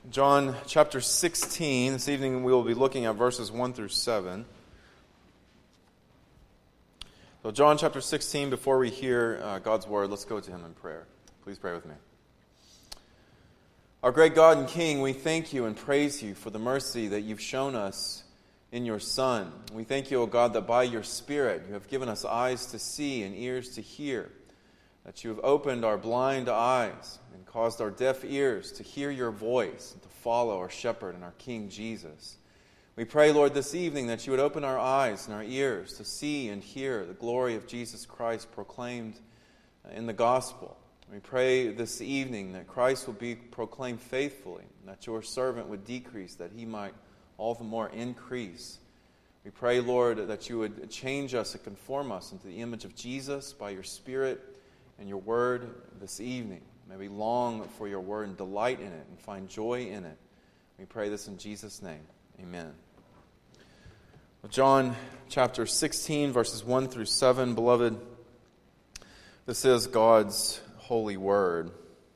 John chapter 16. This evening we will be looking at verses 1 through 7. So John chapter 16, before we hear God's word, let's go to Him in prayer. Please pray with me. Our great God and King, we thank You and praise You for the mercy that You've shown us in Your Son. We thank You, O God, that by Your Spirit You have given us eyes to see and ears to hear, that You have opened our blind eyes and caused our deaf ears to hear Your voice and to follow our shepherd and our King Jesus. We pray, Lord, this evening that You would open our eyes and our ears to see and hear the glory of Jesus Christ proclaimed in the gospel. We pray this evening that Christ will be proclaimed faithfully, and that Your servant would decrease, that He might all the more increase. We pray, Lord, that You would change us and conform us into the image of Jesus by Your Spirit and Your word this evening. May we long for Your word and delight in it and find joy in it. We pray this in Jesus' name. Amen. John chapter 16, verses 1 through 7. Beloved, this is God's holy word.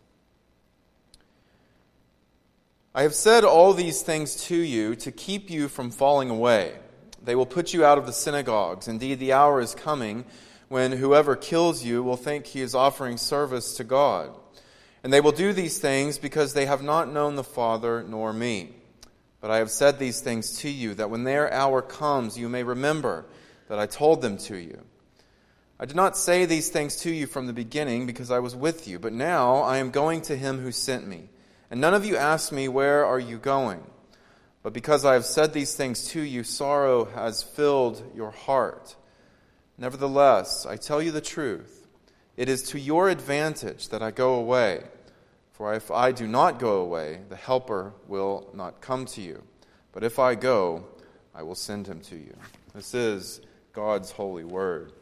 I have said all these things to you to keep you from falling away. They will put you out of the synagogues. Indeed, the hour is coming when whoever kills you will think he is offering service to God. And they will do these things because they have not known the Father nor me. But I have said these things to you, that when their hour comes, you may remember that I told them to you. I did not say these things to you from the beginning because I was with you, but now I am going to Him who sent me. And none of you asked me, where are you going? But because I have said these things to you, sorrow has filled your heart. Nevertheless, I tell you the truth. It is to your advantage that I go away. For if I do not go away, the Helper will not come to you. But if I go, I will send Him to you. This is God's holy word.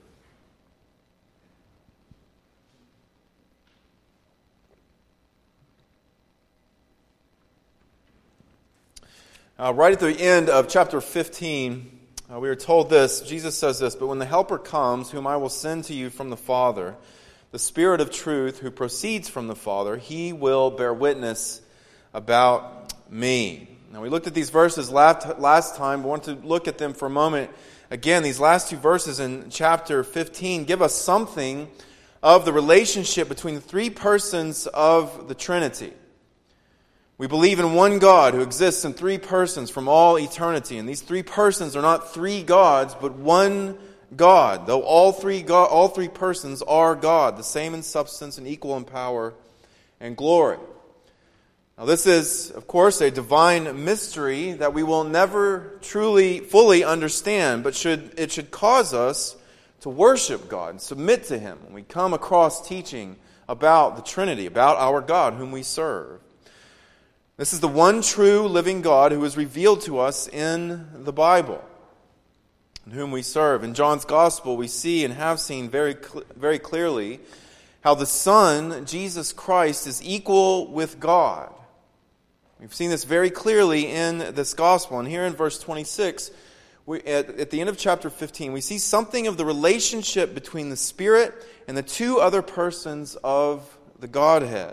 Right at the end of chapter 15, we are told this. Jesus says this, "But when the Helper comes, whom I will send to you from the Father, the Spirit of truth who proceeds from the Father, He will bear witness about me." Now, we looked at these verses last time. We want to look at them for a moment. Again, these last two verses in chapter 15 give us something of the relationship between the three persons of the Trinity. We believe in one God who exists in three persons from all eternity. And these three persons are not three gods, but one God, though all three persons are God, the same in substance and equal in power and glory. Now this is, of course, a divine mystery that we will never truly, fully understand, but it should cause us to worship God and submit to Him when we come across teaching about the Trinity, about our God whom we serve. This is the one true living God who is revealed to us in the Bible, and whom we serve. In John's Gospel, we see and have seen very clearly how the Son, Jesus Christ, is equal with God. We've seen this very clearly in this Gospel. And here in verse 26, at the end of chapter 15, we see something of the relationship between the Spirit and the two other persons of the Godhead.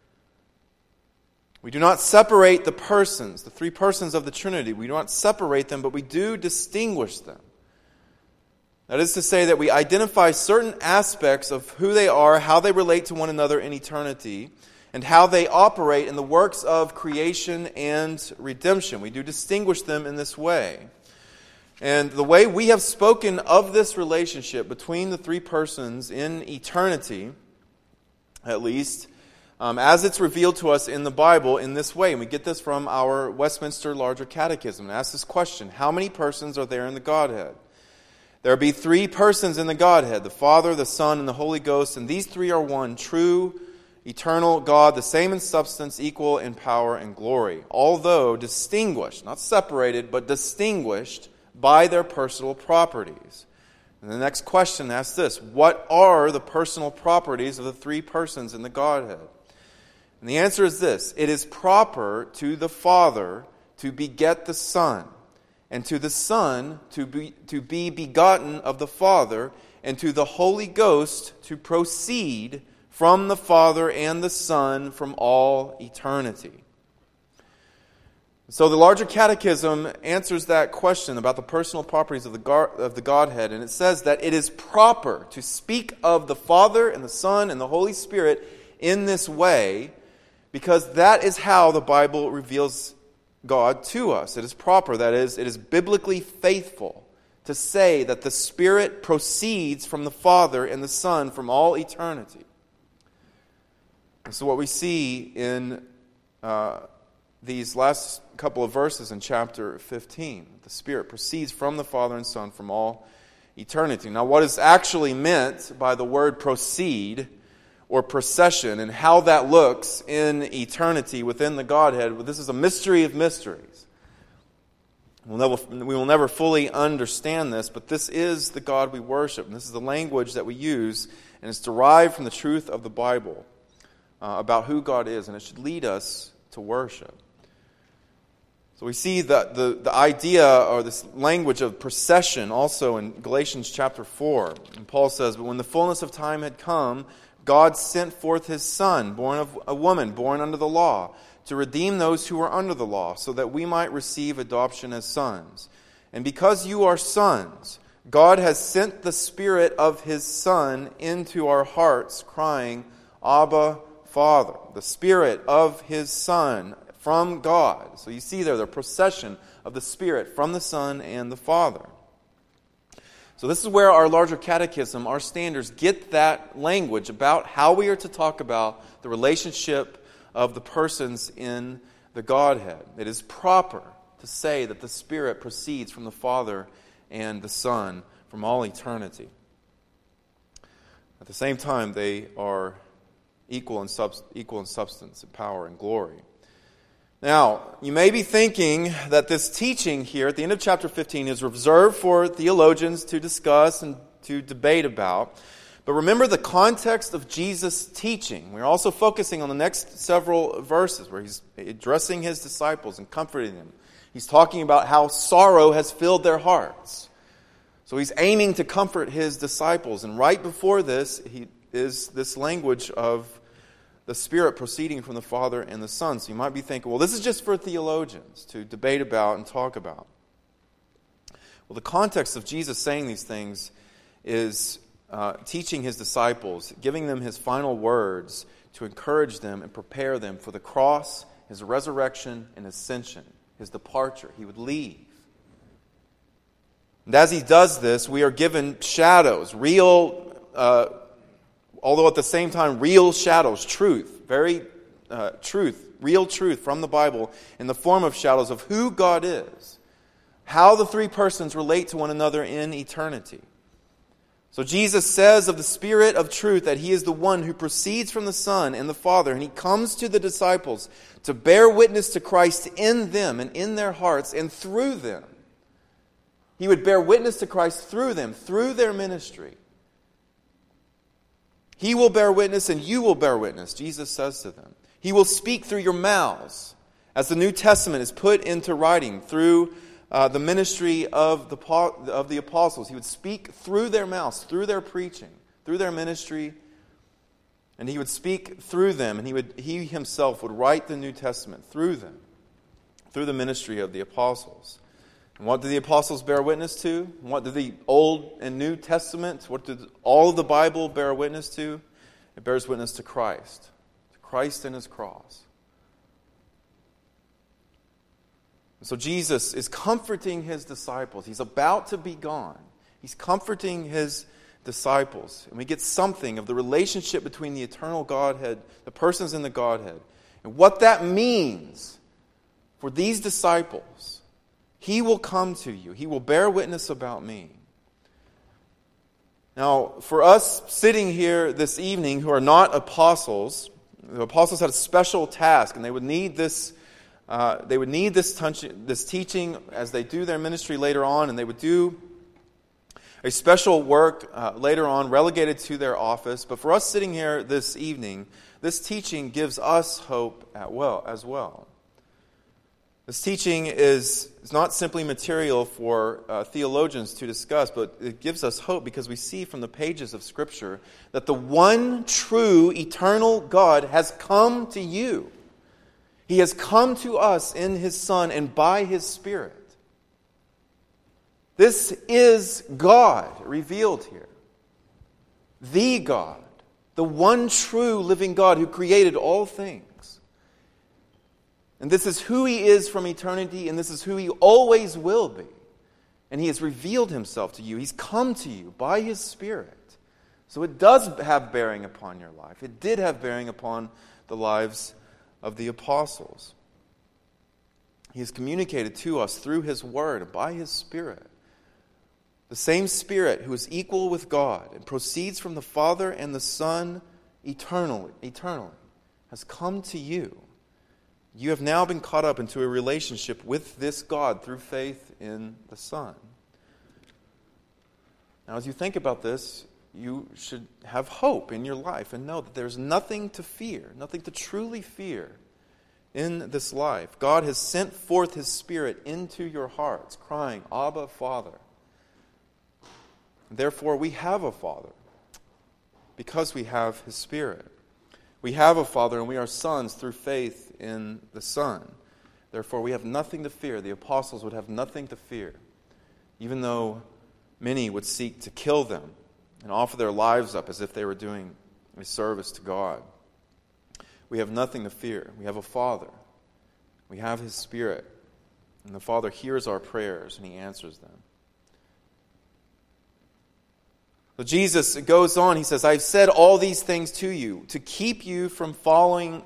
We do not separate the persons, the three persons of the Trinity. We do not separate them, but we do distinguish them. That is to say that we identify certain aspects of who they are, how they relate to one another in eternity, and how they operate in the works of creation and redemption. We do distinguish them in this way. And the way we have spoken of this relationship between the three persons in eternity, at least, as it's revealed to us in the Bible in this way. And we get this from our Westminster Larger Catechism. And ask this question: how many persons are there in the Godhead? There be three persons in the Godhead, the Father, the Son, and the Holy Ghost, and these three are one true, eternal God, the same in substance, equal in power and glory, although distinguished, not separated, but distinguished by their personal properties. And the next question asks this: what are the personal properties of the three persons in the Godhead? And the answer is this: it is proper to the Father to beget the Son, and to the Son to be begotten of the Father, and to the Holy Ghost to proceed from the Father and the Son from all eternity. So the larger catechism answers that question about the personal properties of the Godhead, and it says that it is proper to speak of the Father and the Son and the Holy Spirit in this way because that is how the Bible reveals God to us. It is proper, that is, it is biblically faithful to say that the Spirit proceeds from the Father and the Son from all eternity. And so what we see in these last couple of verses in chapter 15, the Spirit proceeds from the Father and Son from all eternity. Now, what is actually meant by the word proceed or procession and how that looks in eternity within the Godhead, well, this is a mystery of mysteries. We will never fully understand this, but this is the God we worship, and this is the language that we use, and it's derived from the truth of the Bible about who God is, and it should lead us to worship. So we see that the idea or this language of procession also in Galatians chapter 4. And Paul says, "But when the fullness of time had come, God sent forth His Son, born of a woman, born under the law, to redeem those who were under the law, so that we might receive adoption as sons. And because you are sons, God has sent the Spirit of His Son into our hearts, crying, 'Abba, Father.'" The Spirit of His Son from God. So you see there the procession of the Spirit from the Son and the Father. So this is where our larger catechism, our standards, get that language about how we are to talk about the relationship of the persons in the Godhead. It is proper to say that the Spirit proceeds from the Father and the Son from all eternity. At the same time, they are equal in substance and power and glory. Now, you may be thinking that this teaching here at the end of chapter 15 is reserved for theologians to discuss and to debate about. But remember the context of Jesus' teaching. We're also focusing on the next several verses where He's addressing His disciples and comforting them. He's talking about how sorrow has filled their hearts. So He's aiming to comfort His disciples. And right before this is this language of the Spirit proceeding from the Father and the Son. So you might be thinking, well, this is just for theologians to debate about and talk about. Well, the context of Jesus saying these things is teaching His disciples, giving them His final words to encourage them and prepare them for the cross, His resurrection, and ascension, His departure. He would leave. And as He does this, we are given shadows, real although at the same time, real shadows, truth, real truth from the Bible in the form of shadows of who God is, how the three persons relate to one another in eternity. So Jesus says of the Spirit of truth that He is the one who proceeds from the Son and the Father, and He comes to the disciples to bear witness to Christ in them and in their hearts and through them. He would bear witness to Christ through them, through their ministry. He will bear witness and you will bear witness, Jesus says to them. He will speak through your mouths as the New Testament is put into writing through the ministry of the apostles. He would speak through their mouths, through their preaching, through their ministry, and He would speak through them, and He Himself would write the New Testament through them, through the ministry of the apostles. And what did the apostles bear witness to? What did the Old and New Testament, what did all of the Bible bear witness to? It bears witness to Christ and His cross. So Jesus is comforting His disciples. He's about to be gone. He's comforting His disciples. And we get something of the relationship between the eternal Godhead, the persons in the Godhead, and what that means for these disciples. He will come to you. He will bear witness about me. Now, for us sitting here this evening who are not apostles, the apostles had a special task, and they would need this. This teaching as they do their ministry later on, and they would do a special work later on, relegated to their office. But for us sitting here this evening, this teaching gives us hope as well. This teaching is not simply material for theologians to discuss, but it gives us hope because we see from the pages of Scripture that the one true eternal God has come to you. He has come to us in His Son and by His Spirit. This is God revealed here. The God, the one true living God who created all things. And this is who He is from eternity, and this is who He always will be. And He has revealed Himself to you. He's come to you by His Spirit. So it does have bearing upon your life. It did have bearing upon the lives of the apostles. He has communicated to us through His Word, by His Spirit. The same Spirit who is equal with God and proceeds from the Father and the Son eternally, has come to you. You have now been caught up into a relationship with this God through faith in the Son. Now, as you think about this, you should have hope in your life and know that there's nothing to fear, nothing to truly fear in this life. God has sent forth His Spirit into your hearts, crying, Abba, Father. Therefore, we have a Father because we have His Spirit. We have a Father and we are sons through faith in the Son. Therefore, we have nothing to fear. The apostles would have nothing to fear, even though many would seek to kill them and offer their lives up as if they were doing a service to God. We have nothing to fear. We have a Father. We have His Spirit. And the Father hears our prayers and He answers them. So Jesus goes on, He says, I've said all these things to you to keep you from falling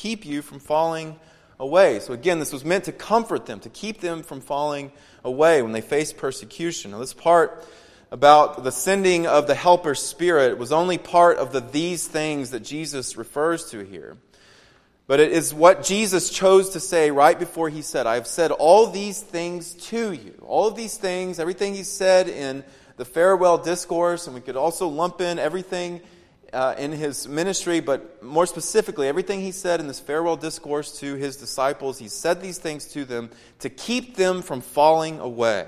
away. So again, this was meant to comfort them, to keep them from falling away when they faced persecution. Now this part about the sending of the Helper Spirit was only part of these things that Jesus refers to here. But it is what Jesus chose to say right before He said, I have said all these things to you. All of these things, everything He said in the farewell discourse, and we could also lump in everything in His ministry, but more specifically, everything He said in this farewell discourse to His disciples, He said these things to them to keep them from falling away.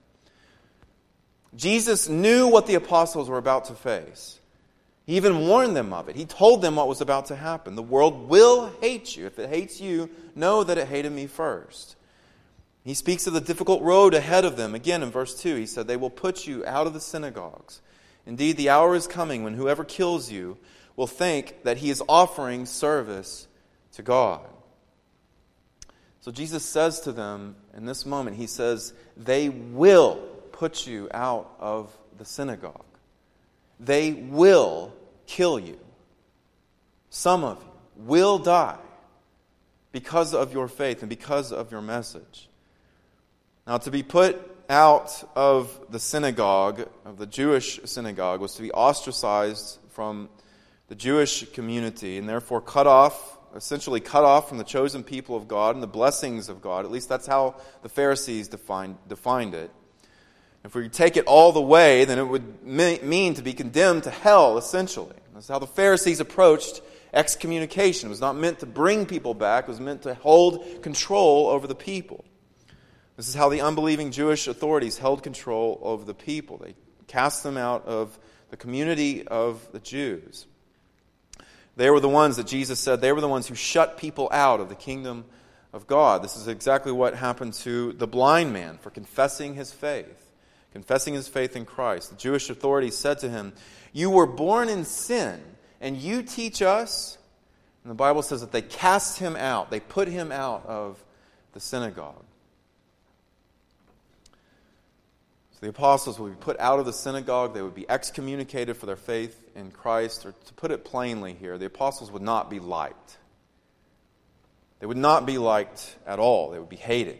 Jesus knew what the apostles were about to face. He even warned them of it. He told them what was about to happen. The world will hate you. If it hates you, know that it hated me first. He speaks of the difficult road ahead of them. Again, in verse 2, He said, they will put you out of the synagogues. Indeed, the hour is coming when whoever kills you will think that he is offering service to God. So Jesus says to them in this moment, He says, they will put you out of the synagogue. They will kill you. Some of you will die because of your faith and because of your message. Now, to be put out of the synagogue, of the Jewish synagogue, was to be ostracized from the Jewish community and therefore essentially cut off from the chosen people of God and the blessings of God. At least that's how the Pharisees defined it. If we take it all the way, then it would mean to be condemned to hell, essentially. That's how the Pharisees approached excommunication. It was not meant to bring people back. It was meant to hold control over the people. This is how the unbelieving Jewish authorities held control over the people. They cast them out of the community of the Jews. They were the ones that Jesus said, they were the ones who shut people out of the kingdom of God. This is exactly what happened to the blind man for confessing his faith in Christ. The Jewish authorities said to him, you were born in sin, and you teach us? And the Bible says that they cast him out. They put him out of the synagogue. So the apostles would be put out of the synagogue. They would be excommunicated for their faith in Christ. Or to put it plainly here, the apostles would not be liked. They would not be liked at all. They would be hated.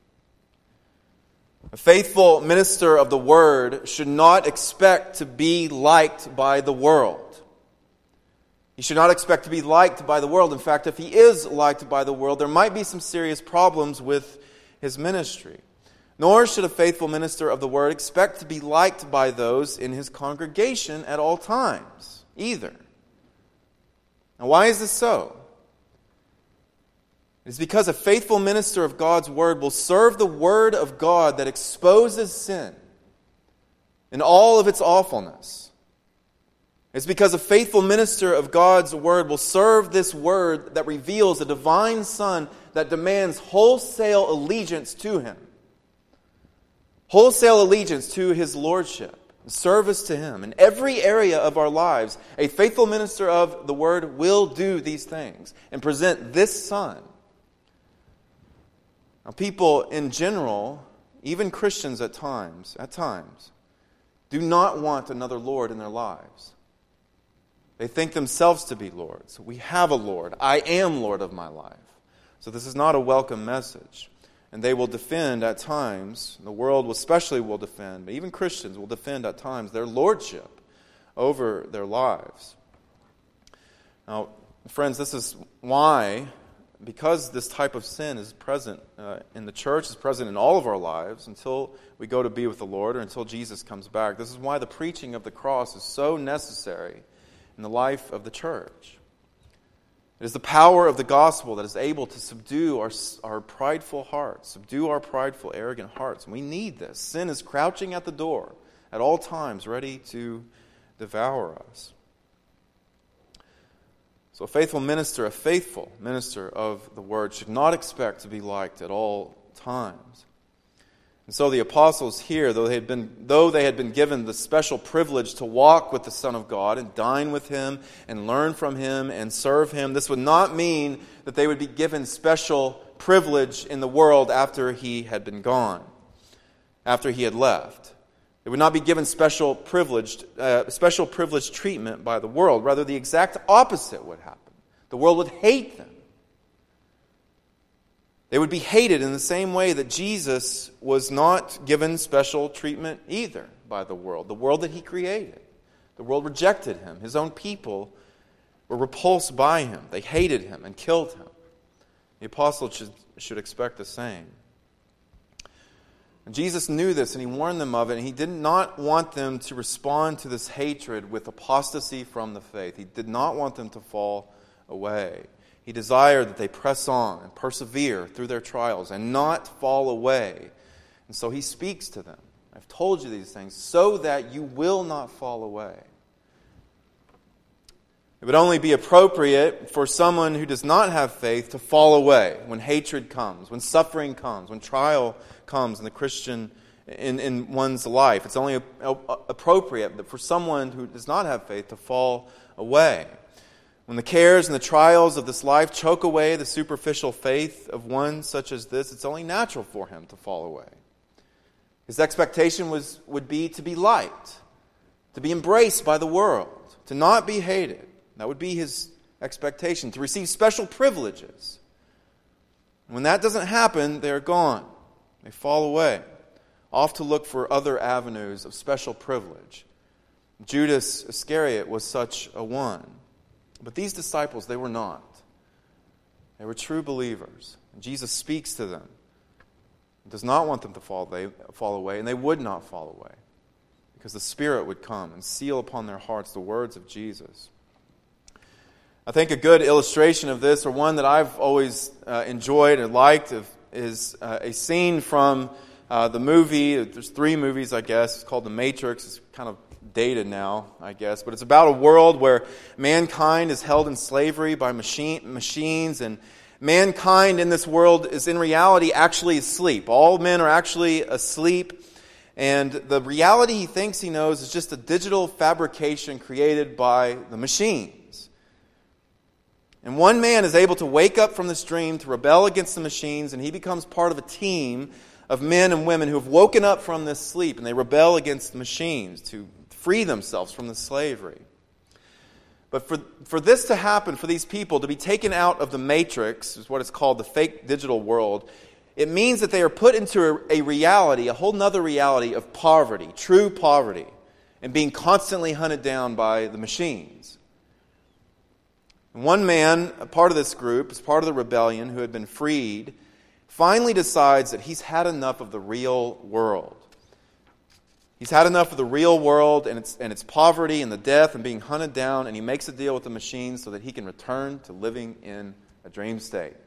A faithful minister of the Word should not expect to be liked by the world. He should not expect to be liked by the world. In fact, if he is liked by the world, there might be some serious problems with his ministry. Nor should a faithful minister of the Word expect to be liked by those in his congregation at all times, either. Now, why is this so? It is because a faithful minister of God's Word will serve the Word of God that exposes sin in all of its awfulness. It's because a faithful minister of God's Word will serve this Word that reveals the divine Son that demands wholesale allegiance to Him. Wholesale allegiance to His lordship. Service to Him. In every area of our lives, a faithful minister of the Word will do these things and present this Son. Now, people in general, even Christians at times, do not want another Lord in their lives. They think themselves to be lords. We have a Lord. I am Lord of my life. So this is not a welcome message. And they will defend at times, the world especially will defend, but even Christians will defend at times their lordship over their lives. Now, friends, this is why, because this type of sin is present in the church, is present in all of our lives until we go to be with the Lord or until Jesus comes back. This is why the preaching of the cross is so necessary in the life of the church. It is the power of the gospel that is able to subdue our prideful hearts, subdue our prideful, arrogant hearts. And we need this. Sin is crouching at the door at all times, ready to devour us. So a faithful minister of the Word should not expect to be liked at all times. And so the apostles here, though they had been given the special privilege to walk with the Son of God and dine with Him and learn from Him and serve Him, this would not mean that they would be given special privilege in the world after He had been gone, after He had left. They would not be given special privileged treatment by the world. Rather, the exact opposite would happen. The world would hate them. They would be hated in the same way that Jesus was not given special treatment either by the world that He created. The world rejected Him. His own people were repulsed by Him. They hated Him and killed Him. The apostles should expect the same. And Jesus knew this and He warned them of it, and He did not want them to respond to this hatred with apostasy from the faith. He did not want them to fall away. He desired that they press on and persevere through their trials and not fall away. And so He speaks to them. I've told you these things so that you will not fall away. It would only be appropriate for someone who does not have faith to fall away when hatred comes, when suffering comes, when trial comes in the Christian in one's life. It's only appropriate for someone who does not have faith to fall away. When the cares and the trials of this life choke away the superficial faith of one such as this, it's only natural for him to fall away. His expectation would be to be liked, to be embraced by the world, to not be hated. That would be his expectation, to receive special privileges. When that doesn't happen, they're gone. They fall away, off to look for other avenues of special privilege. Judas Iscariot was such a one. But these disciples, they were not. They were true believers. And Jesus speaks to them. He does not want them to fall away, and they would not fall away. Because the Spirit would come and seal upon their hearts the words of Jesus. I think a good illustration of this, or one that I've always enjoyed and liked, is a scene from the movie. There's 3 movies, I guess. It's called The Matrix. It's kind of dated now, I guess. But it's about a world where mankind is held in slavery by machines, and mankind in this world is in reality actually asleep. All men are actually asleep. And the reality he thinks he knows is just a digital fabrication created by the machines. And one man is able to wake up from this dream to rebel against the machines, and he becomes part of a team of men and women who have woken up from this sleep, and they rebel against the machines to free themselves from the slavery. But for this to happen, for these people to be taken out of the matrix, is what it's called, the fake digital world, it means that they are put into a reality, a whole nother reality of poverty, true poverty, and being constantly hunted down by the machines. And one man, a part of this group, as part of the rebellion, who had been freed, finally decides that he's had enough of the real world. He's had enough of the real world and its poverty and the death and being hunted down, and he makes a deal with the machines so that he can return to living in a dream state.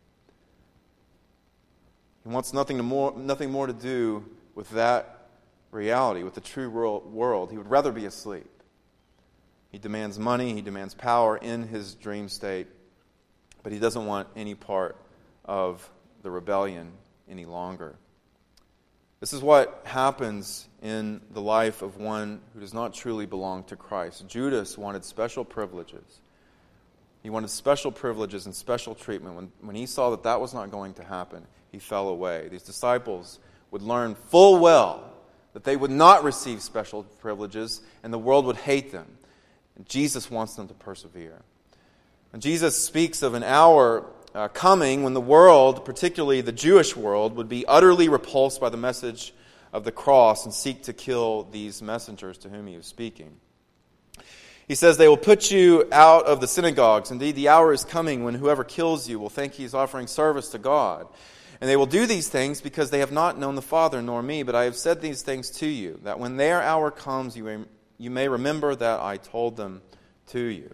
He wants nothing more to do with that reality, with the true world. He would rather be asleep. He demands money, he demands power in his dream state, but he doesn't want any part of the rebellion any longer. This is what happens in the life of one who does not truly belong to Christ. Judas wanted special privileges. He wanted special privileges and special treatment. When he saw that that was not going to happen, he fell away. These disciples would learn full well that they would not receive special privileges and the world would hate them. And Jesus wants them to persevere. And Jesus speaks of an hour coming when the world, particularly the Jewish world, would be utterly repulsed by the message of the cross and seek to kill these messengers to whom he is speaking. He says, they will put you out of the synagogues. Indeed, the hour is coming when whoever kills you will think he is offering service to God. And they will do these things because they have not known the Father nor me. But I have said these things to you, that when their hour comes, you may remember that I told them to you.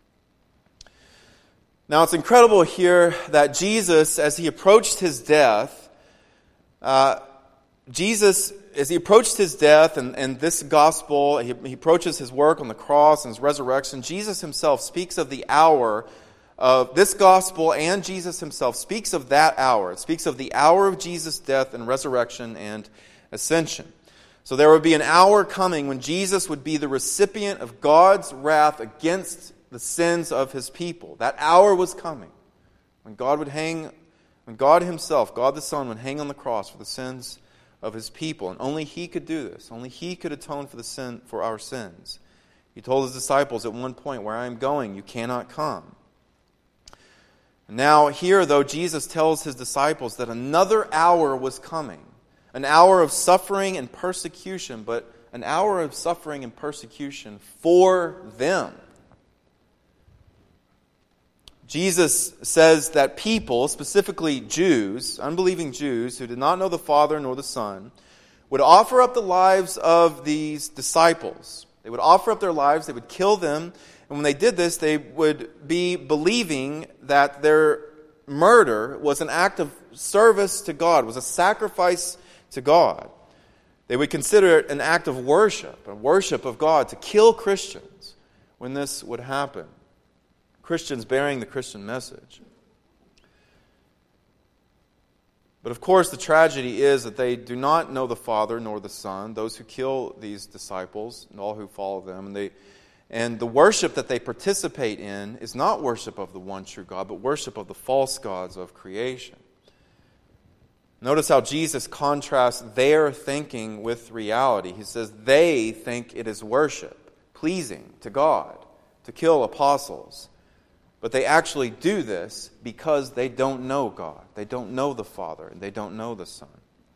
Now, it's incredible here that Jesus, as he approached his death, and this gospel, he approaches his work on the cross and his resurrection, Jesus himself speaks of the hour of this gospel, and Jesus himself speaks of that hour. It speaks of the hour of Jesus' death and resurrection and ascension. So there would be an hour coming when Jesus would be the recipient of God's wrath against the sins of his people. That hour was coming when God himself, God the Son, would hang on the cross for the sins of his people. And only he could do this. Only he could atone for our sins. He told his disciples at one point, where I am going, you cannot come. And now here, though, Jesus tells his disciples that another hour was coming. An hour of suffering and persecution, but an hour of suffering and persecution for them. Jesus says that people, specifically Jews, unbelieving Jews, who did not know the Father nor the Son, would offer up the lives of these disciples. They would offer up their lives, they would kill them, and when they did this, they would be believing that their murder was an act of service to God, was a sacrifice to God. They would consider it an act of worship, a worship of God, to kill Christians when this would happen. Christians bearing the Christian message. But of course, the tragedy is that they do not know the Father nor the Son, those who kill these disciples and all who follow them. And the worship that they participate in is not worship of the one true God, but worship of the false gods of creation. Notice how Jesus contrasts their thinking with reality. He says they think it is worship, pleasing to God, to kill apostles. But they actually do this because they don't know God. They don't know the Father, and they don't know the Son.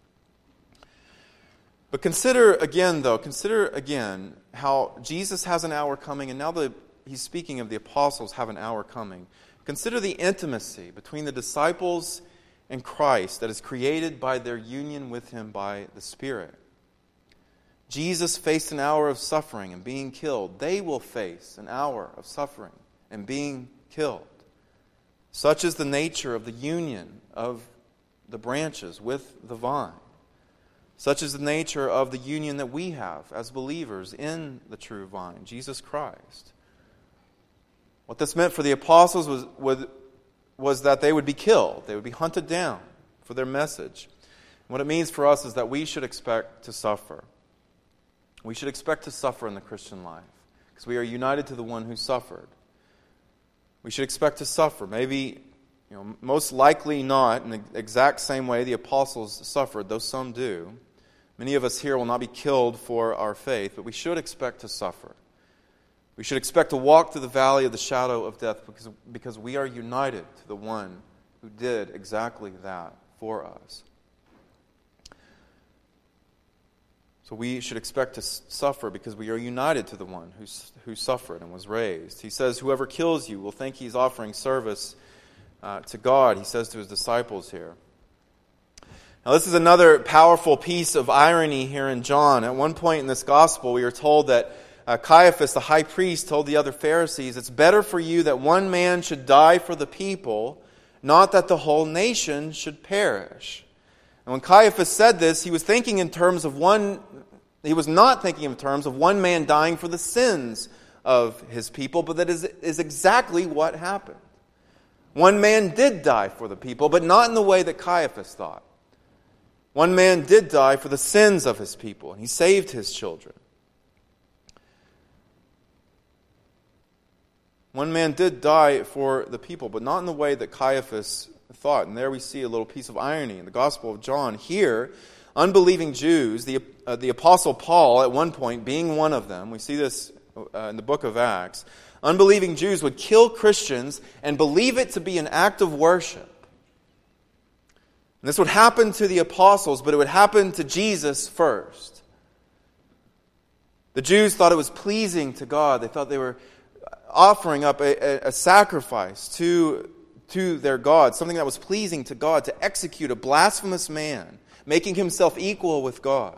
But consider again how Jesus has an hour coming, and now that he's speaking of the apostles have an hour coming. Consider the intimacy between the disciples and Christ that is created by their union with him by the Spirit. Jesus faced an hour of suffering and being killed. They will face an hour of suffering and being killed. Such is the nature of the union of the branches with the vine. Such is the nature of the union that we have as believers in the true vine, Jesus Christ. What this meant for the apostles was that they would be killed. They would be hunted down for their message. And what it means for us is that we should expect to suffer. We should expect to suffer in the Christian life because we are united to the one who suffered. We should expect to suffer. Maybe, most likely not in the exact same way the apostles suffered, though some do. Many of us here will not be killed for our faith, but we should expect to suffer. We should expect to walk through the valley of the shadow of death because we are united to the one who did exactly that for us. So we should expect to suffer because we are united to the one who suffered and was raised. He says, whoever kills you will think he's offering service to God, he says to his disciples here. Now this is another powerful piece of irony here in John. At one point in this gospel, we are told that Caiaphas, the high priest, told the other Pharisees, it's better for you that one man should die for the people, not that the whole nation should perish. And when Caiaphas said this, he was not thinking in terms of one man dying for the sins of his people, but that is exactly what happened. One man did die for the people, but not in the way that Caiaphas thought. One man did die for the sins of his people, and he saved his children. One man did die for the people, but not in the way that Caiaphas thought. And there we see a little piece of irony in the Gospel of John. Here, unbelieving Jews, the Apostle Paul, at one point, being one of them, we see this in the book of Acts, unbelieving Jews would kill Christians and believe it to be an act of worship. And this would happen to the apostles, but it would happen to Jesus first. The Jews thought it was pleasing to God. They thought they were offering up a sacrifice to their God, something that was pleasing to God, to execute a blasphemous man, making himself equal with God.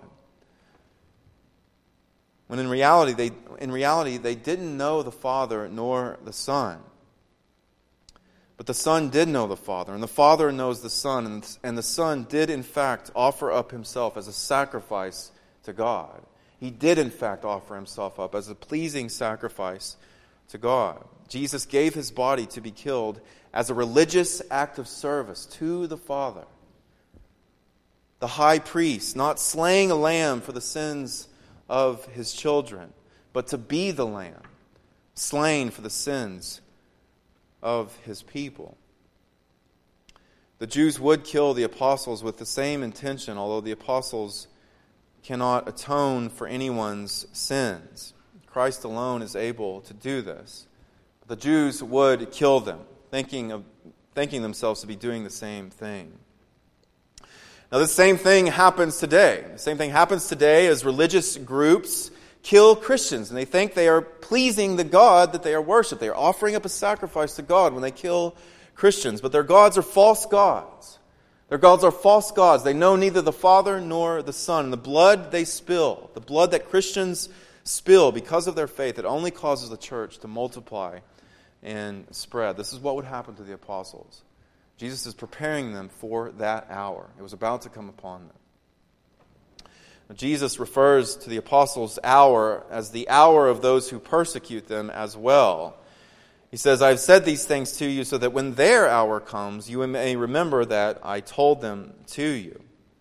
When in reality they didn't know the Father nor the Son. But the Son did know the Father, and the Father knows the Son, and the Son did in fact offer up himself as a sacrifice to God. He did in fact offer himself up as a pleasing sacrifice to God. Jesus gave his body to be killed as a religious act of service to the Father. The high priest, not slaying a lamb for the sins of his children, but to be the lamb, slain for the sins of his people. The Jews would kill the apostles with the same intention, although the apostles cannot atone for anyone's sins. Christ alone is able to do this. But the Jews would kill them, thinking themselves to be doing the same thing. Now, the same thing happens today. The same thing happens today as religious groups kill Christians, and they think they are pleasing the God that they are worshiping. They are offering up a sacrifice to God when they kill Christians. But their gods are false gods. Their gods are false gods. They know neither the Father nor the Son. The blood they spill, the blood that Christians spill because of their faith, it only causes the church to multiply and spread. This is what would happen to the apostles. Jesus is preparing them for that hour. It was about to come upon them. Now, Jesus refers to the apostles' hour as the hour of those who persecute them as well. He says, I have said these things to you so that when their hour comes, you may remember that I told them to you.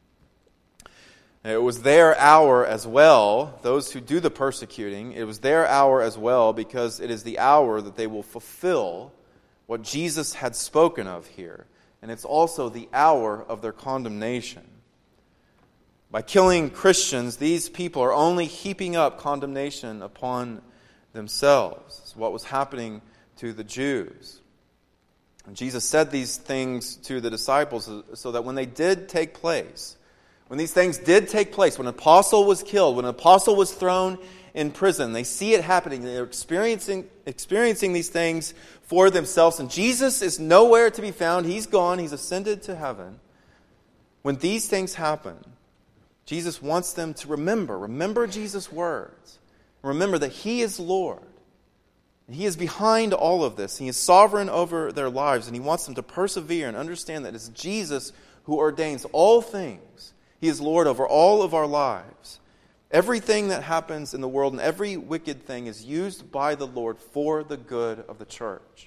It was their hour as well, those who do the persecuting, it was their hour as well because it is the hour that they will fulfill what Jesus had spoken of here. And it's also the hour of their condemnation. By killing Christians, these people are only heaping up condemnation upon themselves. It's what was happening to the Jews. And Jesus said these things to the disciples so that when they did take place, when these things did take place, when an apostle was killed, when an apostle was thrown in prison, they see it happening. They're experiencing these things for themselves. And Jesus is nowhere to be found. He's gone. He's ascended to heaven. When these things happen, Jesus wants them to remember Jesus' words. Remember that He is Lord. And He is behind all of this. He is sovereign over their lives. And He wants them to persevere and understand that it's Jesus who ordains all things. He is Lord over all of our lives. Everything that happens in the world and every wicked thing is used by the Lord for the good of the church.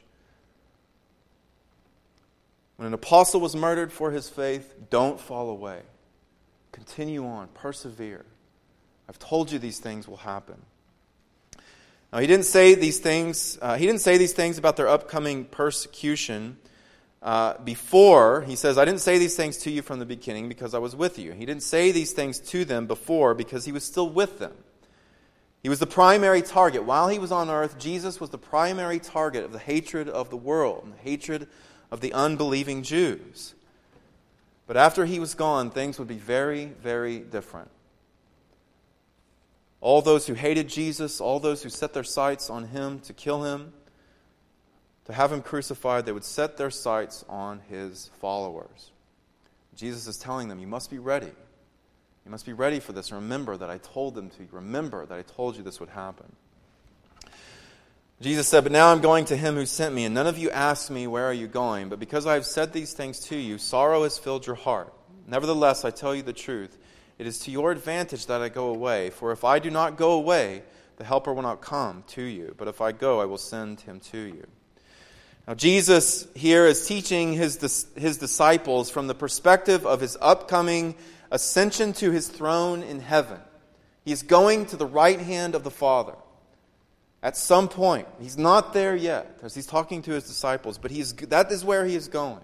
When an apostle was murdered for his faith, don't fall away. Continue on. Persevere. I've told you these things will happen. Now, he didn't say these things. He didn't say these things about their upcoming persecution before. He says, I didn't say these things to you from the beginning because I was with you. He didn't say these things to them before because He was still with them. He was the primary target. While He was on earth, Jesus was the primary target of the hatred of the world and the hatred of the unbelieving Jews. But after He was gone, things would be very, very different. All those who hated Jesus, all those who set their sights on Him to kill Him, to have Him crucified, they would set their sights on His followers. Jesus is telling them, you must be ready. You must be ready for this. Remember that I told them to you. Remember that I told you this would happen. Jesus said, but now I'm going to Him who sent me, and none of you asked me, where are you going? But because I have said these things to you, sorrow has filled your heart. Nevertheless, I tell you the truth. It is to your advantage that I go away. For if I do not go away, the Helper will not come to you. But if I go, I will send Him to you. Now, Jesus here is teaching his disciples from the perspective of his upcoming ascension to his throne in heaven. He is going to the right hand of the Father. At some point, he's not there yet, as he's talking to his disciples, but that is where he is going.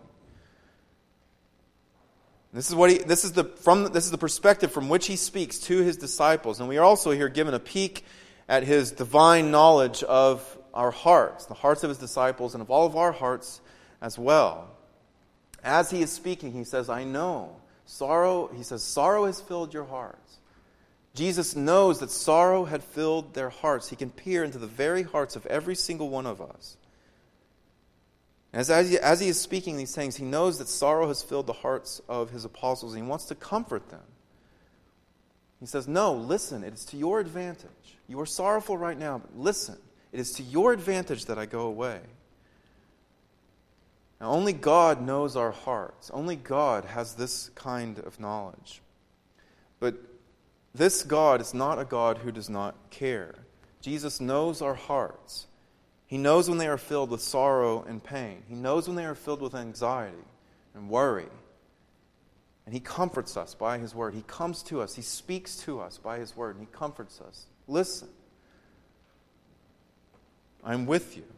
This is the perspective from which he speaks to his disciples, and we are also here given a peek at his divine knowledge of our hearts, the hearts of his disciples, and of all of our hearts as well. As he is speaking, he says, "I know sorrow." He says, "Sorrow has filled your hearts." Jesus knows that sorrow had filled their hearts. He can peer into the very hearts of every single one of us. As he is speaking these things, he knows that sorrow has filled the hearts of his apostles, and he wants to comfort them. He says, "No, listen, it is to your advantage. You are sorrowful right now, but listen, it is to your advantage that I go away." Now, only God knows our hearts. Only God has this kind of knowledge. But this God is not a God who does not care. Jesus knows our hearts. He knows when they are filled with sorrow and pain. He knows when they are filled with anxiety and worry. And he comforts us by his word. He comes to us. He speaks to us by his word. And he comforts us. Listen. I'm with you.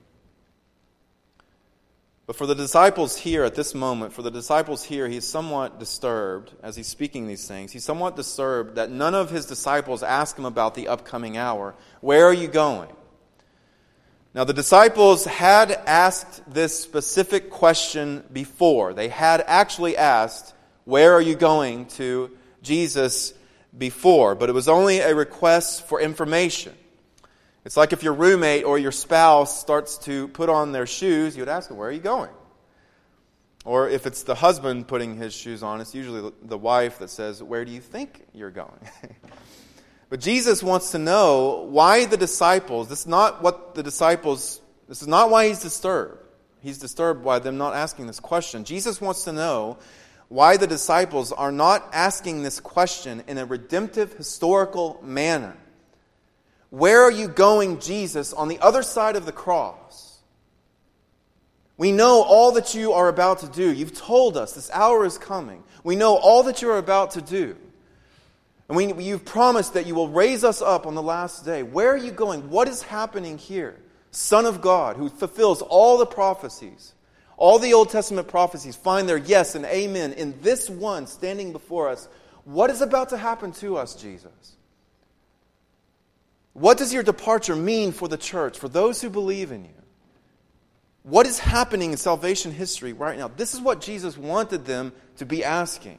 But for the disciples here at this moment, he's somewhat disturbed as he's speaking these things. He's somewhat disturbed that none of his disciples ask him about the upcoming hour. Where are you going? Now, the disciples had asked this specific question before. They had actually asked, "Where are you going?" to Jesus before. But it was only a request for information. It's like if your roommate or your spouse starts to put on their shoes, you would ask them, "Where are you going?" Or if it's the husband putting his shoes on, it's usually the wife that says, "Where do you think you're going?" But Jesus wants to know why the disciples, this is not why he's disturbed. He's disturbed by them not asking this question. Jesus wants to know why the disciples are not asking this question in a redemptive, historical manner. Where are you going, Jesus, on the other side of the cross? We know all that you are about to do. You've told us this hour is coming. We know all that you're about to do. And you've promised that you will raise us up on the last day. Where are you going? What is happening here? Son of God, who fulfills all the prophecies, all the Old Testament prophecies, find their yes and amen in this one standing before us. What is about to happen to us, Jesus? What does your departure mean for the church, for those who believe in you? What is happening in salvation history right now? This is what Jesus wanted them to be asking.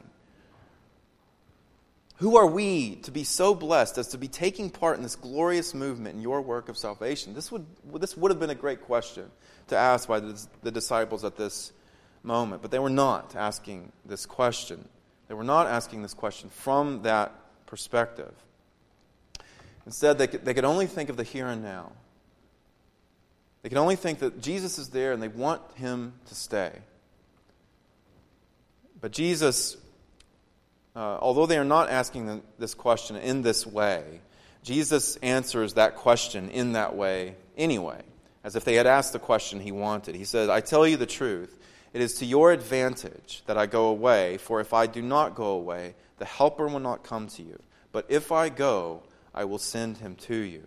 Who are we to be so blessed as to be taking part in this glorious movement in your work of salvation? This would have been a great question to ask by the disciples at this moment. But they were not asking this question. They were not asking this question from that perspective. Instead, they could only think of the here and now. They could only think that Jesus is there and they want him to stay. But Jesus, although they are not asking this question in this way, Jesus answers that question in that way anyway, as if they had asked the question he wanted. He said, "I tell you the truth, it is to your advantage that I go away, for if I do not go away, the Helper will not come to you. But if I go, I will send him to you."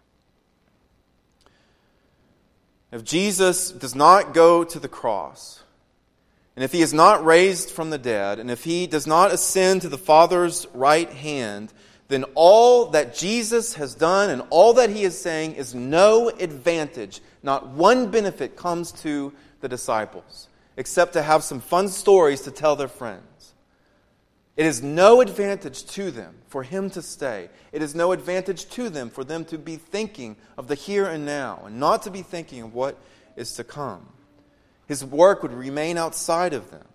If Jesus does not go to the cross, and if he is not raised from the dead, and if he does not ascend to the Father's right hand, then all that Jesus has done and all that he is saying is no advantage. Not one benefit comes to the disciples, except to have some fun stories to tell their friends. It is no advantage to them for him to stay. It is no advantage to them for them to be thinking of the here and now and not to be thinking of what is to come. His work would remain outside of them.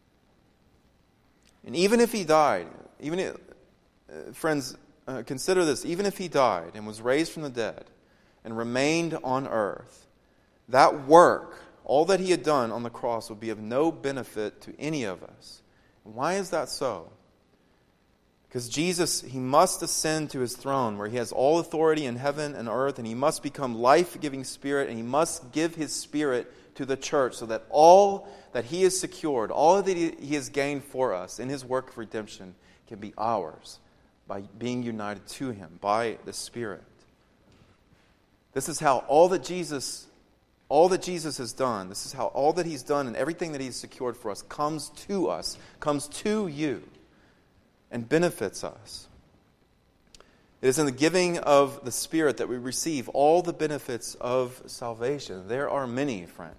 And even if he died, friends, consider this, even if he died and was raised from the dead and remained on earth, that work, all that he had done on the cross, would be of no benefit to any of us. Why is that so? Because Jesus, he must ascend to his throne where he has all authority in heaven and earth, and he must become life-giving spirit, and he must give his spirit to the church so that all that he has secured, all that he has gained for us in his work of redemption can be ours by being united to him by the Spirit. This is how all that Jesus has done, this is how all that he's done and everything that he's secured for us comes to you, and benefits us. It is in the giving of the Spirit that we receive all the benefits of salvation. There are many, friends.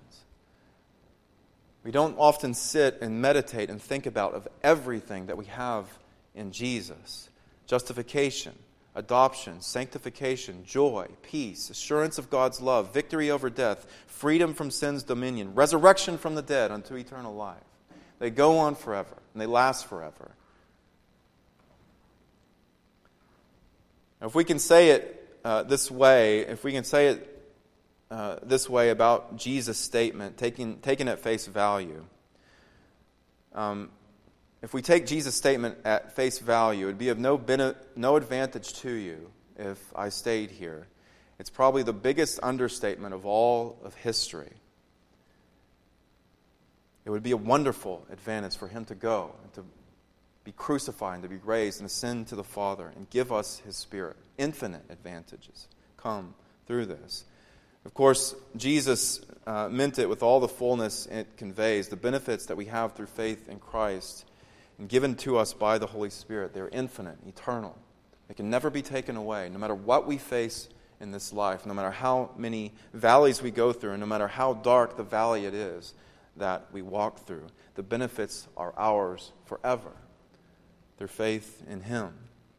We don't often sit and meditate and think about of everything that we have in Jesus. Justification, adoption, sanctification, joy, peace, assurance of God's love, victory over death, freedom from sin's dominion, resurrection from the dead unto eternal life. They go on forever, and they last forever. Now, if we can say it this way about Jesus' statement, taken at face value, if we take Jesus' statement at face value, it would be of no advantage to you if I stayed here. It's probably the biggest understatement of all of history. It would be a wonderful advantage for him to go and to be crucified and to be raised and ascend to the Father and give us his Spirit. Infinite advantages come through this. Of course, Jesus meant it with all the fullness it conveys. The benefits that we have through faith in Christ and given to us by the Holy Spirit, they're infinite, eternal. They can never be taken away, no matter what we face in this life, no matter how many valleys we go through, and no matter how dark the valley it is that we walk through. The benefits are ours forever through faith in him.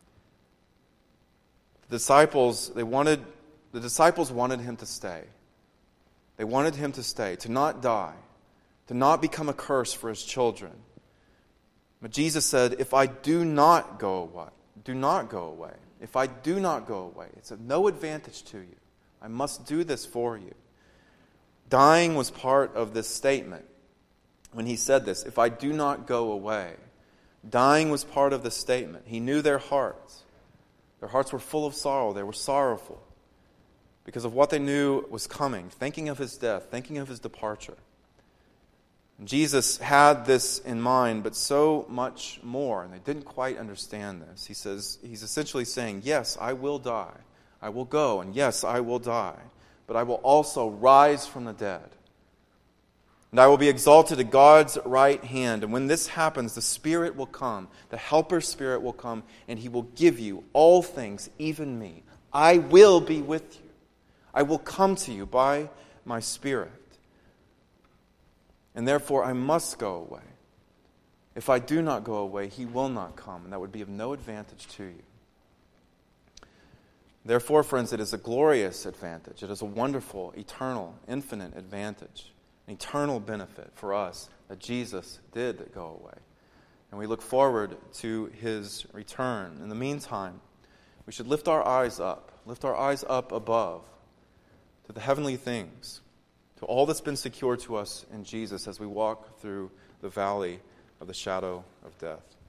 The disciples wanted him to stay. They wanted him to stay, to not die, to not become a curse for his children. But Jesus said, if I do not go away, do not go away. If I do not go away, it's of no advantage to you. I must do this for you. Dying was part of this statement when he said this, if I do not go away. Dying was part of the statement. He knew their hearts. Their hearts were full of sorrow. They were sorrowful because of what they knew was coming, thinking of his death, thinking of his departure. And Jesus had this in mind, but so much more, and they didn't quite understand this. He's essentially saying, yes, I will die. I will go, and yes, I will die, but I will also rise from the dead. And I will be exalted at God's right hand. And when this happens, the Spirit will come. The Helper Spirit will come. And he will give you all things, even me. I will be with you. I will come to you by my Spirit. And therefore I must go away. If I do not go away, he will not come. And that would be of no advantage to you. Therefore, friends, it is a glorious advantage. It is a wonderful, eternal, infinite advantage. An eternal benefit for us that Jesus did go away. And we look forward to his return. In the meantime, we should lift our eyes up above to the heavenly things, to all that's been secured to us in Jesus as we walk through the valley of the shadow of death.